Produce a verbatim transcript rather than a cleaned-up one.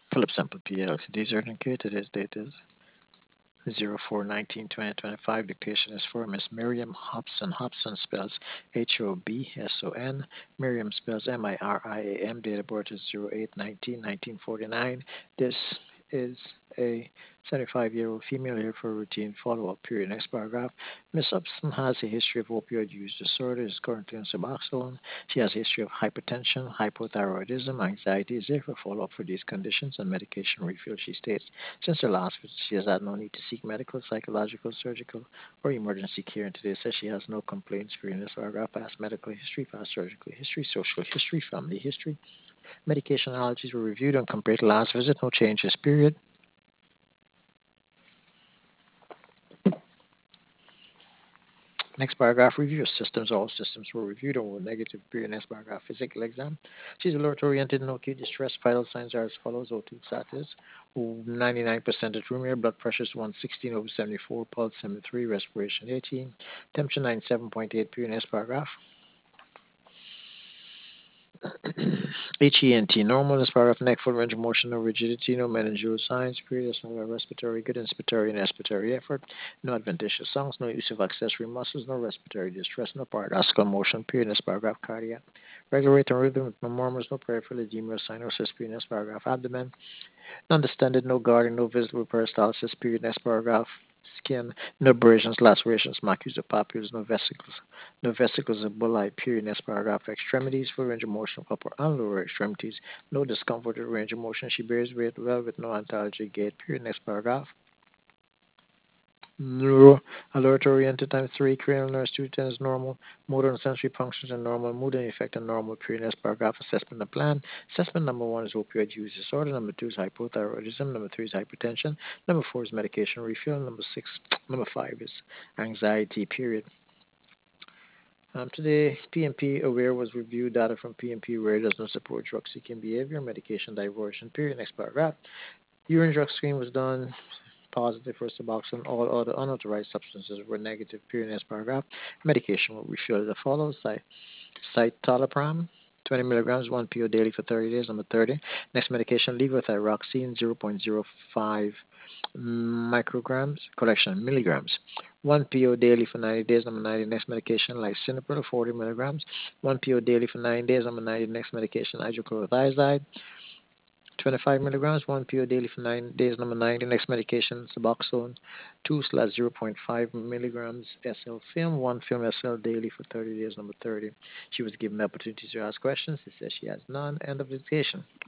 Phillips Sample P L C D urgent care. Today's date is zero four nineteen twenty twenty-five. Dictation is for Miss Miriam Hobson. Hobson spells H O B S O N. Miriam spells M I R I A M. Date of birth is zero eight nineteen nineteen forty-nine. This is a seventy-five-year-old female here for a routine follow-up period. Next paragraph. Miss Hobson has a history of opioid use disorder, is currently on Suboxone. She has a history of hypertension, hypothyroidism, anxiety. Is there for follow-up for these conditions and medication refill, she states. Since her last visit, she has had no need to seek medical, psychological, surgical, or emergency care, and today says she has no complaints. For in this paragraph, past medical history, past surgical history, social history, family history. Medication allergies were reviewed and compared to last visit. No changes, period. Next paragraph, review of systems. All systems were reviewed and were negative, period. Next paragraph, physical exam. She's alert oriented, no acute distress. Vital signs are as follows: O two status, ninety-nine percent at room air, blood pressure is one sixteen over seventy-four, pulse seventy-three, respiration eighteen, temperature ninety-seven point eight, period. Next paragraph. H E N T normal. This paragraph, neck, full range of motion, no rigidity, no meningeal signs, period. That's not respiratory, good inspiratory and expiratory effort, no adventitious songs, no use of accessory muscles, no respiratory distress, no paradoxical motion, period. This paragraph, cardiac. Regular rate and rhythm with no murmurs, no peripheral edema or cyanosis, period. This paragraph, abdomen. None distended, no guarding, no visible peristalsis, period. Next paragraph. Skin, no abrasions, lacerations, macules or papules, no vesicles, no vesicles of bullae, period. Next paragraph. Extremities, full range of motion, upper and lower extremities, no discomfort or range of motion. She bears weight well with no antalgic gait, period. Next paragraph. Neuro alert oriented times three, cranial nerves two ten is normal, motor and sensory functions are normal, mood and effect are normal, period. Next paragraph, assessment and plan. Assessment number one is opioid use disorder, number two is hypothyroidism, number three is hypertension, number four is medication refill, number six, number five is anxiety, period. Um, today, P M P Aware was reviewed. Data from P M P Aware does not support drug seeking behavior, medication diversion, period. Next paragraph. Urine drug screen was done positive for Suboxone. All other unauthorized substances were negative, period. Next paragraph. Medication will refill as follows. Citalopram, twenty milligrams, one pill daily for thirty days, number thirty. Next medication, levothyroxine, zero point zero five micrograms, correction, milligrams. One pill daily for ninety days, number ninety. Next medication, lisinopril, forty milligrams. One pill daily for nine days, number ninety. Next medication, hydrochlorothiazide, twenty-five milligrams, one pill daily for nine days, number ninety. Next medication, Suboxone, two slash zero point five milligrams S L film, one film S L daily for thirty days, number thirty. She was given the opportunity to ask questions. She says she has none. End of dictation.